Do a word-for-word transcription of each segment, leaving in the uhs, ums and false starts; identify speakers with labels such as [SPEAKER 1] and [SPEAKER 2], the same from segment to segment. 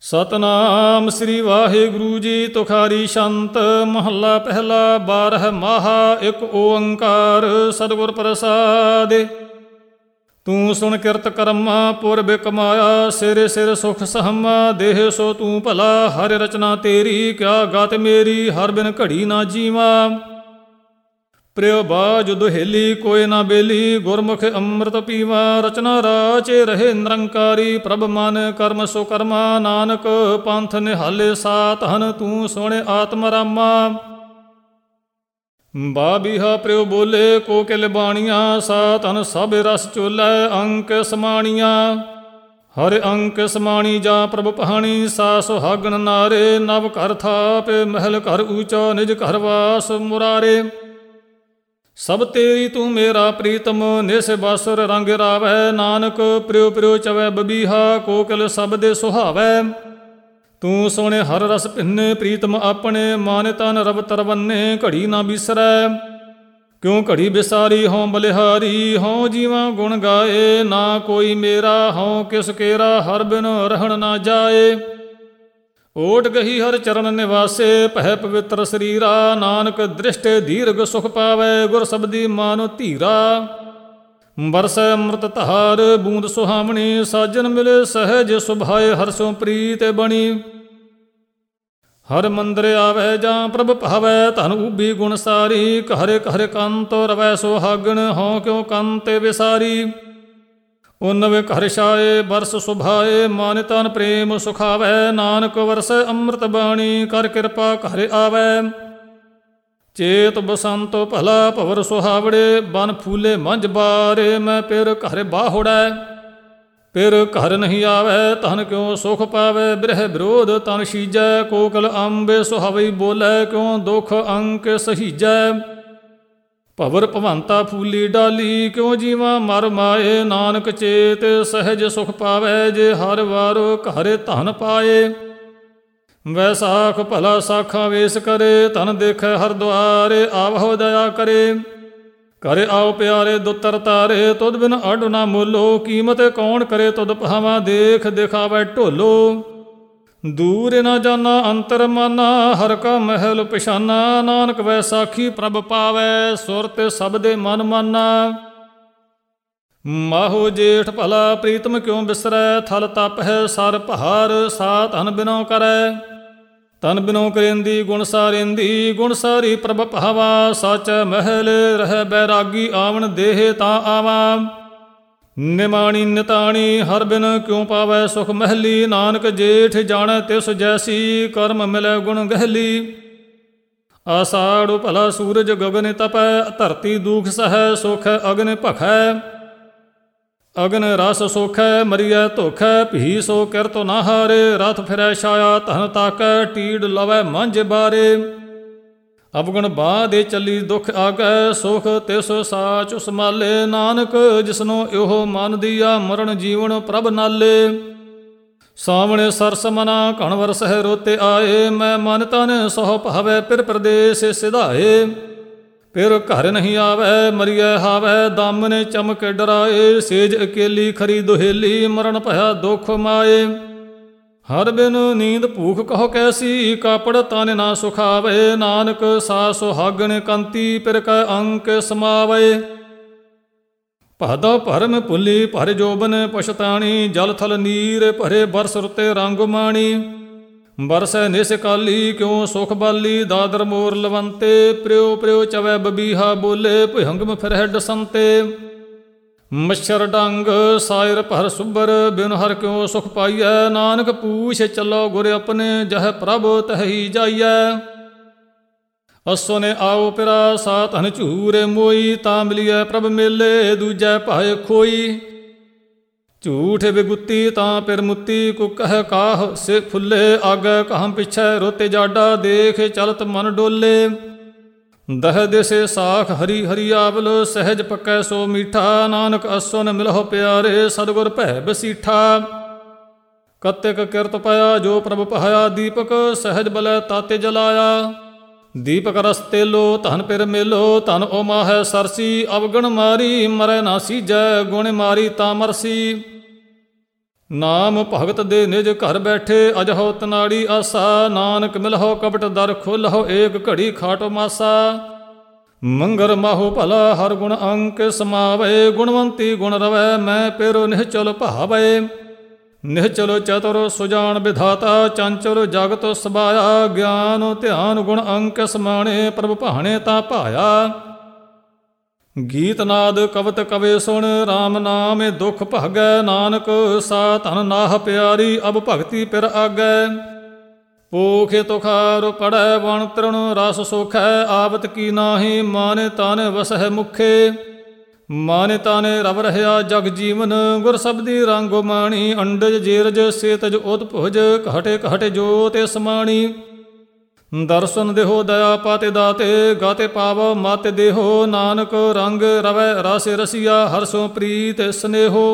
[SPEAKER 1] ਸਤਨਾਮ ਸ੍ਰੀ ਵਾਹਿਗੁਰੂ ਜੀ। ਤੁਖਾਰੀ ਸੰਤ ਮਹੱਲਾ ਪਹਿਲਾ। ਬਾਰਹ ਮਾਹਾ ਇੱਕ ਓੰਕਾਰ ਸਤਿਗੁਰ ਪ੍ਰਸਾਦਿ। ਤੂੰ ਸੁਣ ਕਿਰਤ ਕਰਮਾ ਪੁਰਬ ਕਮਾਇਆ, ਸਿਰ ਸਿਰ ਸੁਖ ਸਹਮਾ ਦੇਹ ਸੋ ਤੂੰ ਭਲਾ। ਹਰਿ ਰਚਨਾ ਤੇਰੀ ਕਿਆ ਗਤ ਮੇਰੀ, ਹਰ ਬਿਨ ਘੜੀ ਨਾ ਜੀਵਾ। ਪ੍ਰਿਯ ਬਾਜ ਦੁਹੇਲੀ ਕੋਈ ਨਾ ਬੇਲੀ, ਗੁਰਮੁਖ ਅੰਮ੍ਰਿਤ ਪੀਵਾ। ਰਚਨਾ ਰਾਚੇ ਰਹੇ ਨਿਰੰਕਾਰੀ, ਪ੍ਰਭ ਮਨ ਕਰਮ ਸੋ ਕਰਮਾ। ਨਾਨਕ ਪੰਥ ਨਿਹਾਲੇ ਸਾਤਹਨ, ਤੂੰ ਸੋਹਣੇ ਆਤਮ ਰਾਮਾ। ਬਾਬੀਹਾ ਪ੍ਰਿਯ ਬੋਲੇ ਕੋ ਕਿਲ ਬਾਣੀਆਂ, ਸਾਤਨ ਸਭ ਰਸ ਚੋਲੇ ਅੰਕ ਸਮਾਣੀਆਂ। ਹਰਿ ਅੰਕ ਸਮਾਣੀ ਜਾ ਪ੍ਰਭ ਪਹਾਣੀ, ਸਾ ਸੁਹਾਗਣ ਨਾਰੇ। ਨਵ ਘਰ ਥਾਪੇ ਮਹਿਲ ਘਰ ਊਚਾ, ਨਿਜ ਘਰ ਵਾਸ ਮੁਰਾਰੇ। ਸਭ ਤੇਰੀ ਤੂੰ ਮੇਰਾ ਪ੍ਰੀਤਮ, ਨਿਸ ਬਾਸੁਰ ਰੰਗ ਰਾਵੈ। ਨਾਨਕ ਪ੍ਰਿਯ ਪ੍ਰਿਯ ਚਵੈ ਬਬੀਹਾ, ਕੋਕਿਲ ਸਭ ਦੇ ਸੁਹਾਵੈ। ਤੂੰ ਸੋਹਣੇ ਹਰ ਰਸ ਭਿੰਨੇ, ਪ੍ਰੀਤਮ ਆਪਣੇ। ਮਾਨ ਤਨ ਰਵ ਤਰਵੰਨੇ, ਘੜੀ ਨਾ ਬਿਸਰੈ। ਕਿਉਂ ਘੜੀ ਬਿਸਾਰੀ ਹੋਂ ਬਲਿਹਾਰੀ, ਹੋਂ ਜੀਵਾਂ ਗੁਣ ਗਾਏ। ਨਾ ਕੋਈ ਮੇਰਾ ਹੋਂ ਕਿਸ ਕੇਰਾ, ਹਰ ਬਿਨ ਰਹਿਣ ਨਾ ਜਾਏ। ਓਟ ਗਹੀ ਹਰ ਚਰਨ ਨਿਵਾਸੇ, ਪਹਿ ਪਵਿੱਤਰ ਸਰੀਰਾ। ਨਾਨਕ ਦ੍ਰਿਸ਼ਟ ਦੀਰਘ ਸੁਖ ਪਾਵੈ, ਗੁਰ ਸਬਦੀ ਮਾਨੋ ਧੀਰਾ। ਬਰਸੈ ਅੰਮ੍ਰਿਤ ਧਾਰ ਬੂੰਦ ਸੁਹਾਵਣੀ, ਸਾਜਨ ਮਿਲੇ ਸਹਿਜ ਸੁਭਾਏ। ਹਰਸੋਂ ਪ੍ਰੀਤ ਬਣੀ ਹਰ ਮੰਦਰ ਆਵੈ, ਜਾਂ ਪ੍ਰਭ ਭਾਵੈ। ਧਨ ਉਭੀ ਗੁਣ ਸਾਰੀ, ਘਰੇ ਘਰੇ ਕੰਤ ਰਵੈ ਸੁਹਾਗਣ। ਹੋਂ ਕਿਉ ਕੰਤੇ ਵਿਸਾਰੀ, ਉਨਵੇ ਘਰ ਛਾਏ ਬਰਸ ਸੁਭਾਏ। ਮਾਨ ਤਨ ਪ੍ਰੇਮ ਸੁਖਾਵੈ, ਨਾਨਕ ਵਰਸੈ ਅੰਮ੍ਰਿਤ ਬਾਣੀ। ਕਰ ਕਿਰਪਾ ਘਰ ਆਵੈ, ਚੇਤ ਬਸੰਤ ਭਲਾ ਭਵਰ ਸੁਹਾਵੜੇ। ਬਨ ਫੂਲੇ ਮੰਝ ਬਾਰੇ, ਮੈਂ ਫਿਰ ਘਰ ਬਾਹੁੜੈ। ਫਿਰ ਘਰ ਨਹੀਂ ਆਵੈ, ਧਨ ਕਿਉ ਸੁਖ ਪਾਵੈ। ਬਿਰਹ ਵਿਰੋਧ ਤਨ ਸੀਜੈ, ਕੋਕਲ ਅੰਬੇ ਸੁਹਾਵਈ ਬੋਲੇ। ਕਿਉ ਦੁਖ ਅੰਕ ਸਹੀਜੈ, ਭਵਰ ਭਵੰਤਾ ਫੂਲੀ ਡਾਲੀ। ਕਿਉ ਜੀਵਾ ਮਰ ਮਾਏ, ਨਾਨਕ ਚੇਤ ਸਹਿਜ ਸੁਖ ਪਾਵੈ। ਜੇ ਹਰ ਵਾਰ ਘਰ ਧਨ ਪਾਏ, ਵੈਸਾਖ ਭਲਾ ਸਾਖਾ ਵੇਸ ਕਰੇ। ਧਨ ਦੇਖੈ ਹਰ ਦੁਆਰੇ, ਆਵਹੁ ਦਇਆ ਕਰੇ। ਘਰੇ ਆਓ ਪਿਆਰੇ ਦੁੱਤਰ ਤਾਰੇ, ਤੁਧ ਬਿਨ ਅੱਡ ਨਾ ਮੋਲੋ। ਕੀਮਤ ਕੌਣ ਕਰੇ ਤੁਧ ਭਾਵਾਂ, ਦੇਖ ਦਿਖਾਵੈ ਢੋਲੋ। ਦੂਰ ਨਾ ਜਾਨਾ ਅੰਤਰ ਮਾਨਾ, ਹਰ ਕਾ ਮਹਿਲ ਪਛਾਨਾ। ਨਾਨਕ ਵੈਸਾਖੀ ਪ੍ਰਭ ਪਾਵੈ, ਸੁਰਤ ਸਭ ਦੇ ਮਨ ਮਾਨਾ। ਮਾਹੋ ਜੇਠ ਭਲਾ ਪ੍ਰੀਤਮ ਕਿਉ ਬਿਸਰੈ, ਥਲ ਤਪ ਹੈ ਸਰ ਪਹਾਰ। ਸਾ ਧਨ ਬਿਨੋ ਕਰੈ, ਤਨ ਬਿਨੋ ਕਰੇਂਦੀ ਗੁਣ ਸਾਰੇਂਦੀ। ਗੁਣ ਸਾਰੀ ਪ੍ਰਭ ਭਾਵਾ, ਸਚ ਮਹਿਲ ਰਹਿ ਬੈਰਾਗੀ। ਆਵਣ ਦੇਹ ਤਾਂ ਆਵਾ, ਨਿਮਾਣੀ ਨਿਤਾਣੀ। ਹਰ ਬਿਨ ਕਿਉ ਪਾਵੈ ਸੁਖ ਮਹਿਲੀ, ਨਾਨਕ ਜੇਠ ਜਾਣੈ ਤਿਸ ਜੈਸੀ। ਕਰਮ ਮਿਲੈ ਗੁਣ ਗਹਿਲੀ, ਆਸਾੜੁ ਭਲਾ ਸੂਰਜ ਗਗਨ ਤਪੈ। ਧਰਤੀ ਦੂਖ ਸਹੈ, ਸੁਖ ਅਗਨ ਭਖੈ। ਅਗਨ ਰਸ ਸੋਖੈ, ਮਰੀਐ ਧੋਖੈ। ਭੀ ਸੋ ਕਿਰਤ ਨਾ ਹਾਰੇ, ਰਥ ਫਿਰੈ ਛਾਇਆ। ਧਨ ਤਾਕੈ, ਟੀਡ ਲਵੈ ਮੰਝ ਬਾਰੇ। ਅਵਗੁਣ ਬਾਹ ਦੇ ਚੱਲੀ ਦੁਖ ਆਗੈ, ਸੁਖ ਤਿਸ ਸਾਚ ਸੰਭਾਲੇ। ਨਾਨਕ ਜਿਸਨੂੰ ਇਹੋ ਮਨ ਦੀਆ, ਮਰਨ ਜੀਵਨ ਪ੍ਰਭ ਨਾਲੇ। ਸਾਵਣੇ ਸਰਸ ਮਨਾ ਘਣ ਵਰਸਹਿ ਰੋਤੇ ਆਏ। ਮੈਂ ਮਨ ਤਨ ਸਹੁ ਭਾਵੈ, ਪਿਰ ਪ੍ਰਦੇਸ ਸਿਧਾਏ। ਫਿਰ ਘਰ ਨਹੀਂ ਆਵੈ, ਮਰੀਐ ਹਾਵੈ। ਦਾਮਨੇ ਚਮਕ ਡਰਾਏ, ਸੇਜ ਅਕੇਲੀ ਖਰੀ ਦੁਹੇਲੀ। ਮਰਨ ਭਇਆ ਦੁਖ ਮਾਏ, ਹਰ ਬਿਨ ਨੀਂਦ ਭੂਖ ਕਹੋ ਕੈਸੀ। ਕਾਪੜ ਤਨ ਨਾ ਸੁਖਾਵੇ, ਨਾਨਕ ਸਾ ਸੁਹਾਗਣ ਕੰਤੀ। ਫਿਰ ਕੈ ਅੰਕ ਸਮਾਵੇ, ਭਾਦੋ ਭਰਮ ਭੁੱਲੀ ਭਰ ਜੋਬਨ ਪਛਤਾਣੀ। ਜਲ ਥਲ ਨੀਰ ਭਰੇ ਬਰਸ ਰੁਤੇ ਰੰਗ ਮਾਣੀ। ਬਰਸੈ ਨਿਸ ਕਾਲੀ ਕਿਉ ਸੁਖ ਬਾਲੀ। ਦਾਦਰ ਮੋਰ ਲਵੰਤੇ, ਪ੍ਰਿਉ ਪ੍ਰਿਉ ਚਵੈ ਬਬੀਹਾ ਬੋਲੇ। ਭੁਹੰਗਮ ਫਿਰਹਿ ਡਸੰਤੇ, ਮੱਛਰ ਡੰਗ ਸਾਇਰ ਭਰ ਸੁਬਰ। ਬਿਨ ਹਰ ਕਿਉ ਸੁਖ ਪਾਈਐ, ਨਾਨਕ ਪੂਛ ਚੱਲੋ ਗੁਰ ਆਪਣੇ। ਜਹ ਪ੍ਰਭ ਤਹੀ ਜਾਈਐ, ਅਸੋ ਨੇ ਆਓ ਪਿਰਾ। ਸਾ ਧਨ ਝੂਰੇ ਮੋਈ, ਤਾਂ ਮਿਲੀਐ ਪ੍ਰਭ ਮੇਲੇ। ਦੂਜੈ ਭਾਏ ਖੋਈ, ਝੂਠ ਬਿਗੁੱਤੀ ਤਾਂ ਪਿਰ ਮੁੱਤੀ। ਕੁਕਹ ਕਾਹ ਸੇ ਫੁੱਲੇ, ਆਗੈ ਕਹਾਂ ਪਿਛੈ ਰੋਤੇ ਜਾਡਾ। ਦੇਖ ਚਲਤ ਮਨ ਡੋਲੇ, ਦਹ ਦਿਸੇ ਸਾਖ ਹਰੀ ਹਰੀ ਆਵਲ। ਸਹਿਜ ਪੱਕੈ ਸੋ ਮੀਠਾ, ਨਾਨਕ ਅਸੋ ਨ ਮਿਲਹੁ ਪਿਆਰੇ। ਸਤਿਗੁਰ ਭੈ ਬਸੀਠਾ, ਕਤਿਕ ਕਿਰਤ ਪਾਇਆ ਜੋ ਪ੍ਰਭ ਪਹਾਇਆ। ਦੀਪਕ ਸਹਿਜ ਬਲੈ ਤਾਤੇ ਜਲਾਇਆ। ਦੀਪਕ ਰਸ ਤੇਲੋ ਧਨ ਪਿਰ ਮੇਲੋ। ਧਨ ਓ ਮਾਹੈ ਸਰਸੀ, ਅਵਗਣ ਮਾਰੀ ਮਰੈ ਨਾ ਸੀਜੈ। ਗੁਣ ਮਾਰੀ ਤਾਂ ਮਰਸੀ, ਨਾਮ ਭਗਤ ਦੇ ਨਿਜ ਘਰ ਬੈਠੇ, ਅਜਹੋ ਤਨਾੜੀ ਆਸਾ। ਨਾਨਕ ਮਿਲਹੁ ਕਪਟ ਦਰ ਖੋਲਹੁ, ਏਕ ਘੜੀ ਖਾਟੋ ਮਾਸਾ। ਮੰਗਰ ਮਾਹੋ ਭਲਾ ਹਰ ਗੁਣ ਅੰਕ ਸਮਾਵੇ, ਗੁਣਵੰਤੀ ਗੁਣ ਰਵੈ ਮੈਂ ਪੇਰੋ ਨਿਹਚਲ ਭਾਵੇ। ਨਿਹਚਲ ਚਤੁਰ ਸੁਜਾਨ ਵਿਧਾਤਾ, ਚੰਚਲ ਜਗਤ ਸਬਾਇਆ। ਗਿਆਨ ਧਿਆਨ ਗੁਣ ਅੰਕ ਸਮਾਣੇ, ਪ੍ਰਭ ਭਾਣੇ ਤਾਂ ਭਾਇਆ। ਗੀਤ ਨਾਦ ਕਵਤ ਕਵੇ ਸੁਣ, ਰਾਮ ਨਾਮੇ ਦੁਖ ਭਾਗੈ। ਨਾਨਕ ਸਾ ਧਨ ਨਾਹ ਪਿਆਰੀ, ਅਬ ਭਗਤੀ ਪਿਰ ਆਗੈ। ਪੋਖੇ ਤੁਖਾਰ ਪੜੈ ਵਣ ਤ੍ਰਿਣ ਰਸ ਸੋਖੈ, ਆਵਤ ਕੀ ਨਾਹੀ ਮਾਨੇ ਤਾਨੇ ਵਸਹਿ ਮੁਖੇ। ਮਾਨੇ ਤਾਨੇ ਰਵ ਰਹਿਆ ਜਗ ਜੀਵਨ, ਗੁਰ ਸਬਦੀ ਰੰਗੋ ਮਾਣੀ। ਅੰਡਜ ਜੀਰਜ ਸੇਤਜ ਉਦ ਭੁਜ, ਘਟੇ ਘਟੇ ਜੋਤਿ ਸਮਾਣੀ। ਦਰਸ਼ਨ ਦੇਹੋ ਦਇਆ ਪਾਤੇ ਦਾਤੇ, ਗਾਤੇ ਪਾਵ ਮਾਤੇ ਦੇਹੋ। ਨਾਨਕ ਰੰਗ ਰਵੈ ਰਸ ਰਸੀਆ, ਹਰਸੋਂ ਪ੍ਰੀਤ ਸਨੇਹੋ।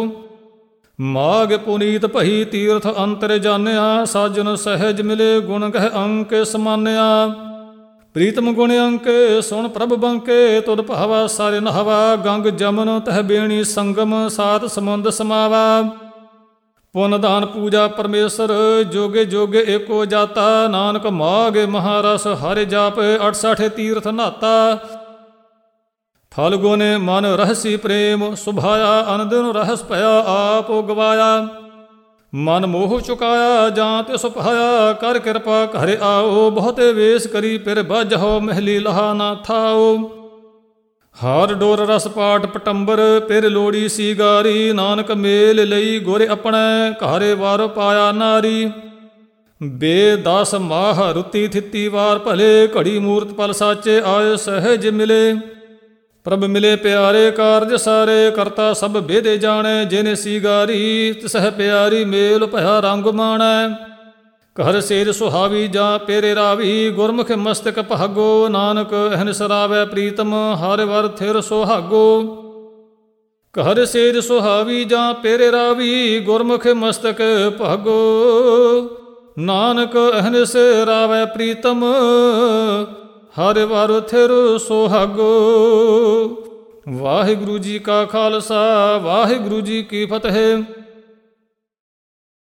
[SPEAKER 1] ਮਾਗ ਪੁਨੀਤ ਭਈ ਤੀਰਥ ਅੰਤਰ ਜਾਣਿਆ, ਸਾਜਨ ਸਹਿਜ ਮਿਲੇ ਗੁਣ ਗਹਿ ਅੰਕ ਸਮਾਨਿਆ। ਪ੍ਰੀਤਮ ਗੁਣ ਅੰਕ ਸੁਣ ਪ੍ਰਭ ਬੰਕੇ, ਤੁਧ ਭਾਵਾ ਸਾਰੇ ਨਹਵਾ। ਗੰਗ ਜਮਨ ਤਹ ਬੇਣੀ ਸੰਗਮ, ਸਾਤ ਸਮੁੰਦ ਸਮਾਵਾ। ਪੁੰਨ ਦਾਨ ਪੂਜਾ ਪਰਮੇਸ਼ਰ, ਜੋਗੇ ਜੋਗੇ ਏਕੋ ਜਾਤਾ। ਨਾਨਕ ਮਾਗ ਮਹਾਰਸ ਹਰਿ ਜਾਪ, ਅਠਸਠ ਤੀਰਥ ਨਾਤਾ। ਫਲ ਗੁਣ ਮਨ ਰਹਸੀ ਪ੍ਰੇਮ, ਸੁਭਾਇਆ ਅਨੰਦਨ ਰਹਸ ਭਇਆ। ਆਪ ਗਵਾਇਆ ਮਨ ਮੋਹ ਚੁਕਾਇਆ, ਜਾਂ ਤਿਸ ਭਾਇਆ। ਕਰ ਕਿਰਪਾ ਘਰ ਆਓ, ਬਹੁਤੇ ਵੇਸ ਕਰੀ ਫਿਰ ਬਾਝਹੁ। ਮਹਿਲੀ ਲਹਾ ਨਾ ਥਾਓ। ਹਾਰ ਡੋਰ ਰਸ ਪਾਠ ਪਟੰਬਰ, ਫਿਰ ਲੋੜੀ ਸੀ ਗਾਰੀ। ਨਾਨਕ ਮੇਲ ਲਈ ਗੁਰ ਆਪਣੇ, ਘਾਰੇ ਵਾਰ ਪਾਇਆ ਨਾਰੀ। ਬੇ ਦਸ ਮਾਹ ਰੁੱਤੀ ਥਿੱਤੀ ਵਾਰ ਭਲੇ, ਘੜੀ ਮੂਰਤ ਪਲ ਸਾਚੇ ਆਏ ਸਹਿਜ ਮਿਲੇ। ਪ੍ਰਭ ਮਿਲੇ ਪਿਆਰੇ ਕਾਰਜ ਸਾਰੇ, ਕਰਤਾ ਸਭ ਬੇਦੇ ਜਾਣੈ। ਜਿਨੇ ਸੀ ਗਾਰੀ ਤਿਸਹਿ ਪਿਆਰੀ, ਮੇਲ ਭਇਆ ਰੰਗ ਮਾਣੈ। ਘਰ ਸੇਜ ਸੁਹਾਵੀ ਜਾਂ ਪੇਰੇ ਰਾਵੀ, ਗੁਰਮੁਖ ਮਸਤਕ ਭਾਗੋ। ਨਾਨਕ ਅਹਨਿ ਰਾਵੈ ਪ੍ਰੀਤਮ, ਹਰਿ ਵਰ ਥਿਰ ਸੁਹਾਗੋ। ਘਰ ਸੇਜ ਸੁਹਾਵੀ ਜਾਂ ਪੇਰੇ ਰਾਵੀ, ਗੁਰਮੁਖ ਮਸਤਕ ਭਾਗੋ। ਨਾਨਕ ਅਹਨਿ ਰਾਵੈ ਪ੍ਰੀਤਮ, ਹਰਿ ਵਰ ਥਿਰ ਸੁਹਾਗੋ। ਵਾਹਿਗੁਰੂ ਜੀ ਕਾ ਖਾਲਸਾ, ਵਾਹਿਗੁਰੂ ਜੀ ਕੀ ਫਤਿਹ।